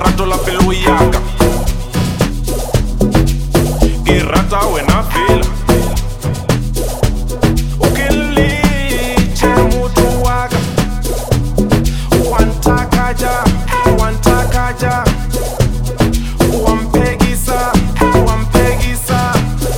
katola pelo yaka ke rata wena fela o ke leche motho wa ka wantakaja wampegisa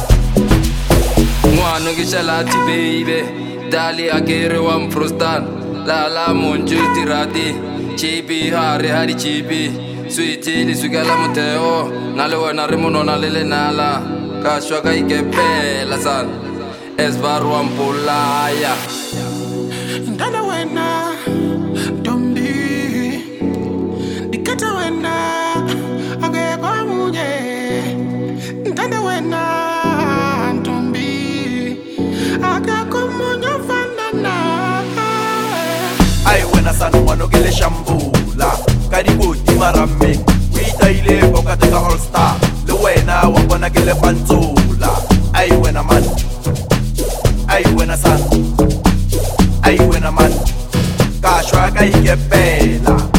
ngwana ke shalati baby dali akere wa mfrostan la monju tirati chipi hari hari chipi sweetie li swigala muteo na le wena re monona le lenala ka shwa ka ikepela sana esbarwa mpolaya ndana wena dombi dikata wena ageba munye ndana wena dombi agakomunyo fanana ai wena sana wanogele shambula kariboti marame witaile bokate ka all star le wena wa bona ke le pantsula ai wena man ai wena sana ai wena man ka shwa ka ikepela